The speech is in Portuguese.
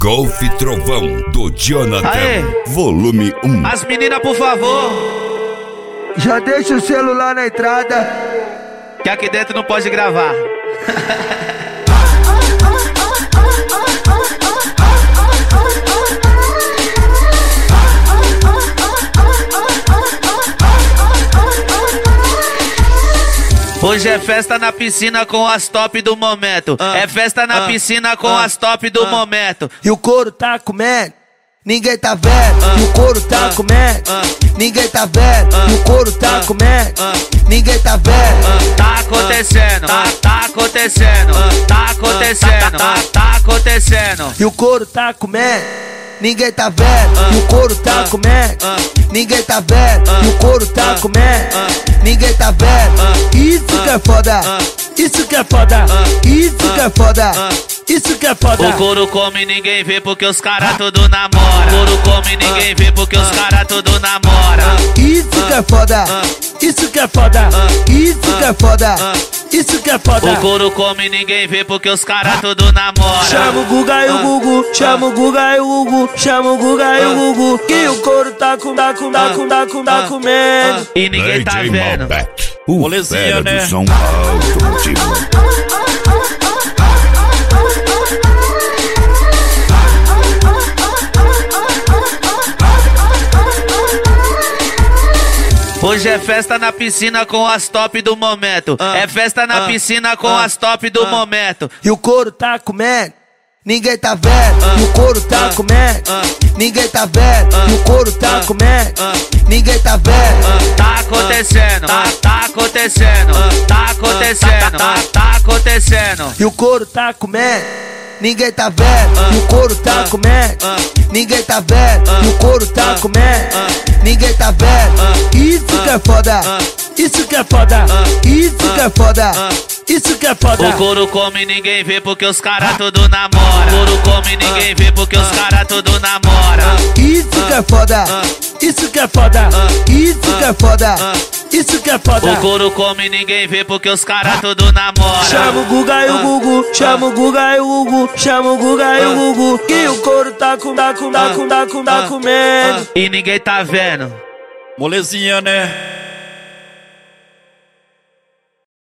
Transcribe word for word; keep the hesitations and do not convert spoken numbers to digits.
Golf Trovão do Jonathan. Aê. Volume um. As meninas, por favor, Já deixa o celular na entrada. que aqui dentro não pode gravar. Hoje é festa na piscina com as top do momento. Ah, É festa na ah, piscina com ah, as top do ah. momento. E o couro tá comendo, ninguém tá vendo. E o couro tá comendo, ninguém tá vendo. E o couro tá comendo, ninguém tá vendo. Tá acontecendo, tá, tá acontecendo, tá acontecendo, tá, tá acontecendo. E o couro tá comendo, ninguém tá vendo. E o couro tá comendo, ninguém tá vendo. E o couro tá comendo, ninguém tá vendo. Isso que é foda, isso que é foda, isso que é foda, isso que é foda. O couro come ninguém vê porque os cara tudo namora. O couro come ninguém vê porque os cara tudo namora. Isso que é foda, isso que é foda, isso que é foda, isso que é foda. O couro come ninguém vê porque os cara tudo namora. Chama o Guga e o Gugu, chama o Guga e o Gugu, chama o Guga e o Gugu, que o couro tá com, tá com, tá com, tá com, tá comendo. E ninguém tá D J vendo. Malbec, o Molezinha, fera né? do som automotivo. Hoje é festa na piscina com as top do momento. É festa na piscina com as top do momento. E o couro tá comendo, ninguém tá vendo. E o couro tá comendo, ninguém tá vendo. E o couro tá comendo, ninguém tá vendo. Tá acontecendo, tá, tá acontecendo, tá acontecendo, tá, tá acontecendo. E o couro tá comendo, ninguém tá vendo. E o couro tá comendo, ninguém tá vendo. E o couro tá comendo, ninguém tá vendo. Isso que é foda, isso que é foda, isso que é foda, isso que é foda. O couro come ninguém vê porque os cara tudo namora. O couro come ninguém vê porque os cara tudo namora. Isso que é foda, isso que é foda, isso que é foda, isso que é foda. O couro come ninguém vê porque os cara tudo namora. Chama o Guga e o Gugu, chama o Guga e o Gugu, chama o Guga e o Gugu, que o couro tá com, tá com, tá com, tá com, tá comendo. E ninguém tá vendo. Molezinha, né?